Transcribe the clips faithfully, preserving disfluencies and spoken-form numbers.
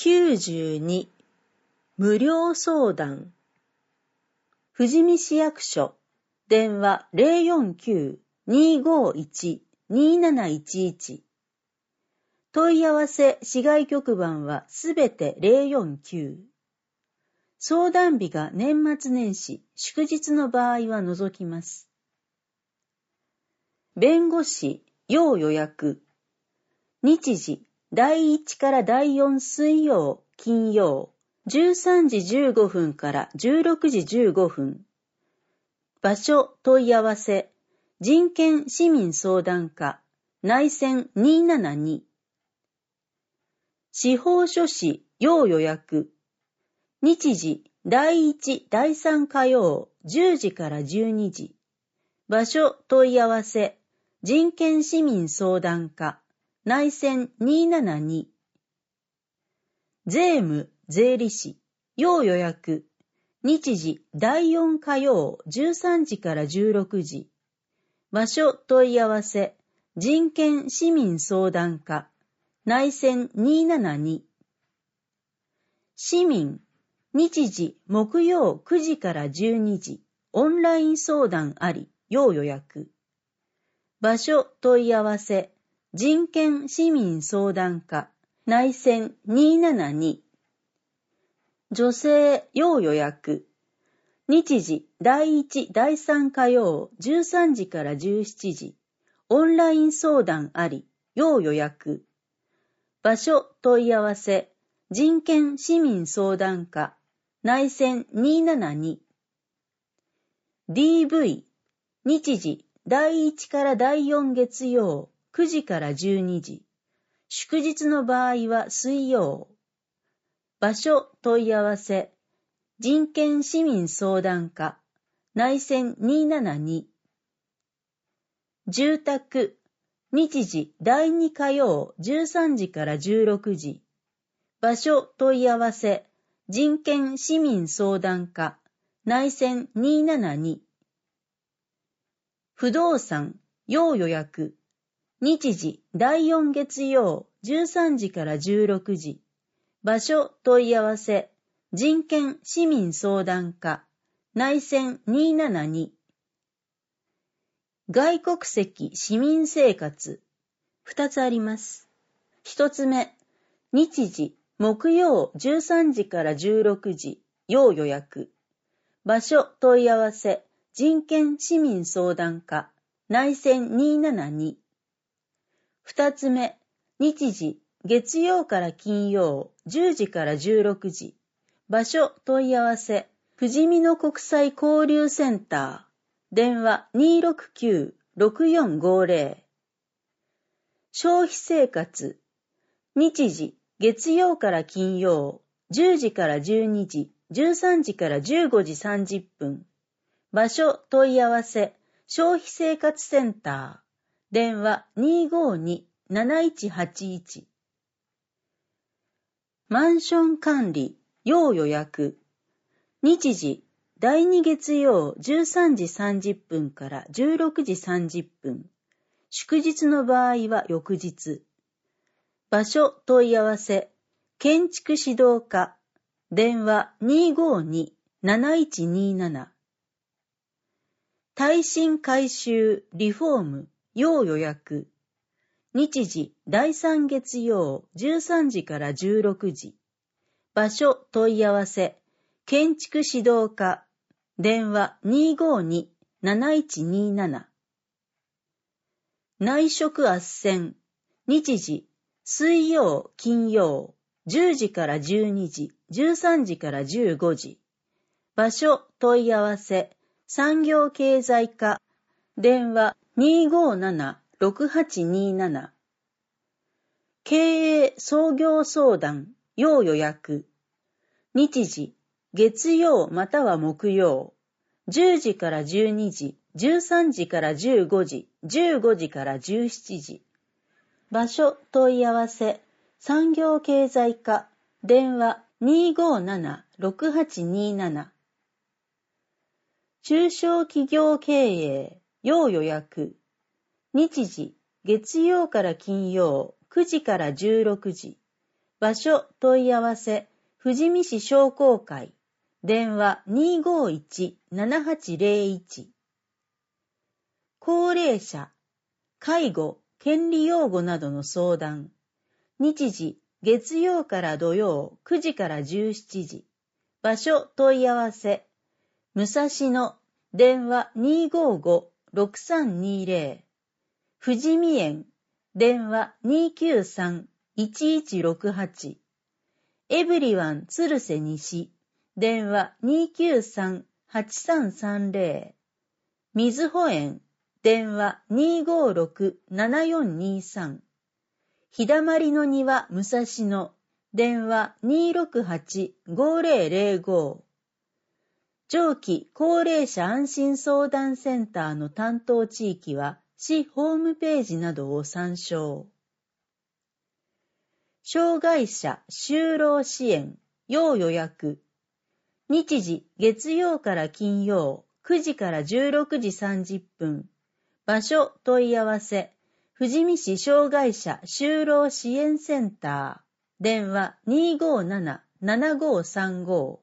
きゅうじゅうに無料相談富士見市役所電話 ゼロよんきゅう にーごーいち にーなないちいち 問い合わせ市外局番はすべてゼロよんきゅう相談日が年末年始祝日の場合は除きます弁護士要予約日時だいいちからだいよん水曜金曜じゅうさんじじゅうごふんからじゅうろくじじゅうごふん場所問い合わせ人権市民相談課内線にーななに司法書士要予約日時だいいちだいさん火曜じゅうじからじゅうにじ場所問い合わせ人権市民相談課内線にーななに税務税理士要予約日時だいよん火曜じゅうさんじからじゅうろくじ場所問い合わせ人権市民相談課内線にーななに市民日時木曜くじからじゅうにじオンライン相談あり要予約場所問い合わせ人権市民相談課内線にーななに女性要予約日時だいいちだいさん火曜じゅうさんじからじゅうしちじオンライン相談あり要予約場所問い合わせ人権市民相談課内線にーななに ディーブイ 日時だいいちからだいよん月曜くじからじゅうにじ祝日の場合は水曜場所問い合わせ人権市民相談課内線にーななに住宅日時だいに火曜じゅうさんじからじゅうろくじ場所問い合わせ人権市民相談課内線にーななに不動産要予約日時だいよん月曜じゅうさんじからじゅうろくじ場所問い合わせ人権市民相談課内線にーななに外国籍市民生活ふたつありますひとつめ日時木曜じゅうさんじからじゅうろくじ要予約場所問い合わせ人権市民相談課内線にーななにふたつめ日時月曜から金曜じゅうじからじゅうろくじ場所問い合わせ富士見野国際交流センター電話 にーろくきゅう ろくよんごゼロ 消費生活日時月曜から金曜じゅうじからじゅうにじじゅうさんじからじゅうごじさんじゅっぷん場所問い合わせ消費生活センター電話 にーごーに なないちはちいちマンション管理要予約日時だいに月曜じゅうさんじさんじゅっぷんからじゅうろくじさんじゅっぷん祝日の場合は翌日場所問い合わせ建築指導課電話 にーごーに なないちにーなな耐震改修リフォーム要予約日時だいさん月曜じゅうさんじからじゅうろくじ場所問い合わせ建築指導課電話 にーごーに なないちにーなな内職斡旋日時水曜金曜じゅうじからじゅうにじじゅうさんじからじゅうごじ場所問い合わせ産業経済課電話 にーごーなな ろくはちにーなな経営創業相談要予約日時月曜または木曜じゅうじからじゅうにじじゅうさんじからじゅうごじじゅうごじからじゅうしちじ場所問い合わせ産業経済課電話 にーごーなな ろくはちにーなな中小企業経営要予約日時月曜から金曜くじからじゅうろくじ場所問い合わせ、富士見市商工会、電話 にーごーいち ななはちゼロいち。高齢者、介護、権利擁護などの相談。日時、月曜から土曜くじからじゅうしちじ。場所問い合わせ、武蔵野、電話 にーごーご ろくさんにーぜろ。富士見園、電話 にーきゅうさん いちいちろくはち。エブリワン鶴瀬西、電話 にーきゅうさん はちさんさんぜろ。みずほ園、電話 にーごーろく ななよんにーさん。ひだまりの庭武蔵野、電話 にーろくはち ごーぜろぜろご。上記高齢者安心相談センターの担当地域は市ホームページなどを参照。障害者就労支援、要予約。日時、月曜から金曜、くじからじゅうろくじさんじゅっぷん。場所問い合わせ、富士見市障害者就労支援センター。電話 にーごーなな ななごーさんご。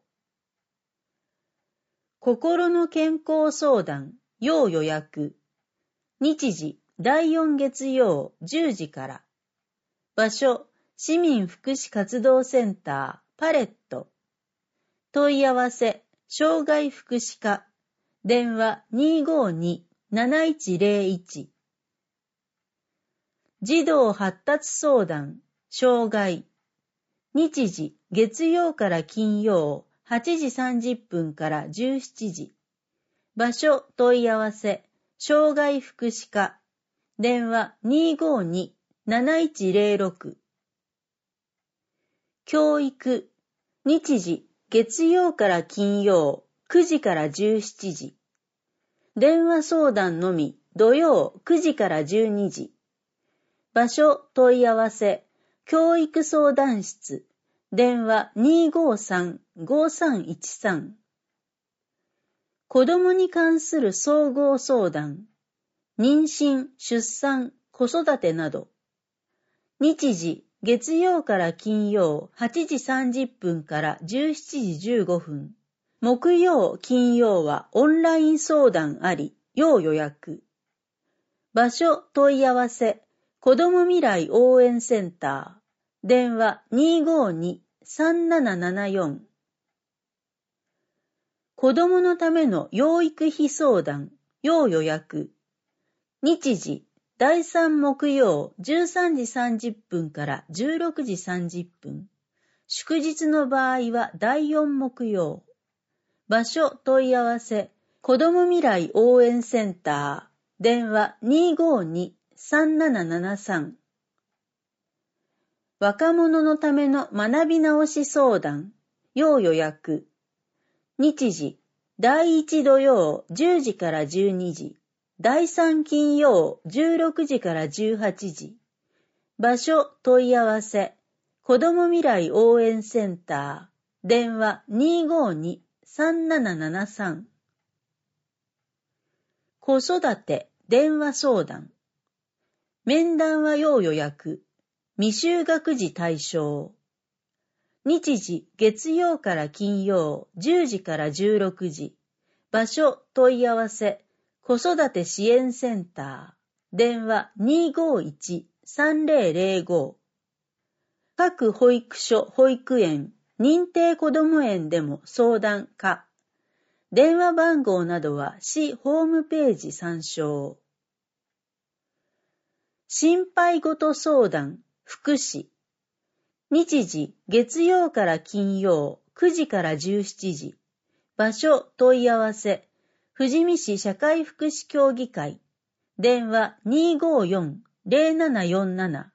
心の健康相談、要予約。日時、だいよん月曜じゅうじから。場所、市民福祉活動センター、パレット。問い合わせ、障害福祉課。電話 にーごーに なないちゼロいち。児童発達相談、障害。日時、月曜から金曜、はちじさんじゅっぷんからじゅうしちじ。場所問い合わせ、障害福祉課。電話 にーごーに なないちゼロろく。教育。日時、月曜から金曜、くじからじゅうしちじ。電話相談のみ、土曜くじからじゅうにじ。場所問い合わせ、教育相談室。電話 にーごーさん ごーさんいちさん。子供に関する総合相談。妊娠、出産、子育てなど。日時、月曜から金曜はちじさんじゅっぷんからじゅうしちじじゅうごふん。木曜、金曜はオンライン相談あり、要予約。場所問い合わせ、子ども未来応援センター。電話 にーごーに さんななななよん。子どものための養育費相談、要予約。日時、だいさん木曜じゅうさんじさんじゅっぷんからじゅうろくじさんじゅっぷん。祝日の場合はだいよん木曜。場所問い合わせ、子ども未来応援センター。電話 にーごーに さんななななさん。若者のための学び直し相談、要予約。日時、だいいち土曜じゅうじからじゅうにじ。だいさん金曜じゅうろくじからじゅうはちじ。場所問い合わせ、子ども未来応援センター。電話 にーごーに さんななななさん。子育て電話相談。面談は要予約。未就学児対象。日時、月曜から金曜じゅうじからじゅうろくじ。場所問い合わせ、子育て支援センター。電話 にーごーいち さんぜろぜろご。各保育所、保育園、認定こども園でも相談可。電話番号などは市ホームページ参照。心配事相談、福祉。日時、月曜から金曜、くじからじゅうしちじ。場所問い合わせ、富士見市社会福祉協議会。電話 にーごーよん ぜろななよんなな。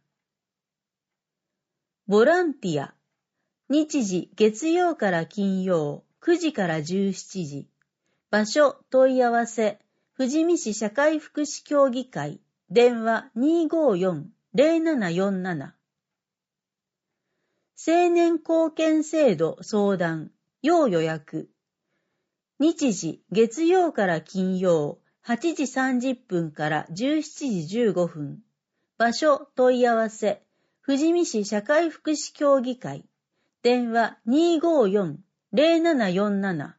ボランティア。日時、月曜から金曜、くじからじゅうしちじ。場所問い合わせ、富士見市社会福祉協議会。電話 にーごーよん ぜろななよんなな。青年貢献制度相談、要予約。日時、月曜から金曜、はちじさんじゅっぷんからじゅうしちじじゅうごふん。場所問い合わせ、 富士見市社会福祉協議会、電話 にーごーよんーぜろななよんなな。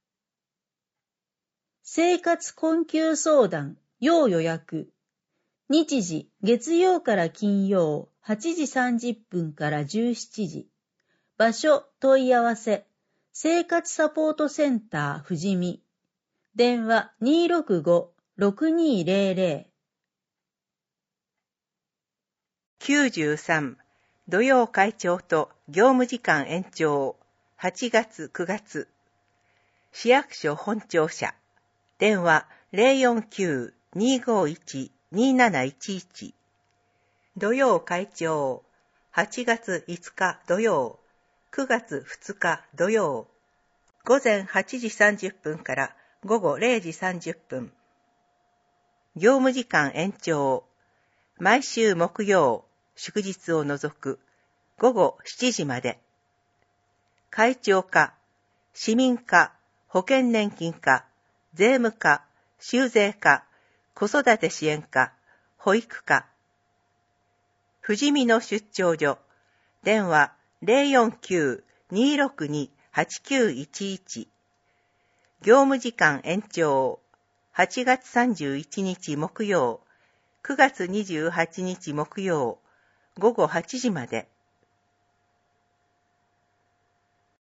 生活困窮相談、要予約。日時、月曜から金曜、はちじさんじゅっぷんからじゅうしちじ。場所、問い合わせ。生活サポートセンター富士見。電話 にーろくごーろくにーぜろぜろ。 きゅうじゅうさん土曜会長と業務時間延長はちがつくがつ市役所本庁舎電話 ゼロよんきゅう にーごーいち にーなないちいち土曜会長はちがついつか土曜くがつふつか土曜午前はちじさんじゅっぷんから午後れいじさんじゅっぷん業務時間延長毎週木曜祝日を除く午後しちじまで。会長課、市民課、保険年金課、税務課、修税課、子育て支援課、保育課。富士見の出張所、電話 ゼロよんきゅう にーろくに はちきゅういちいち。業務時間延長、はちがつさんじゅういちにち木曜、くがつにじゅうはちにち木曜、午後はちじまで。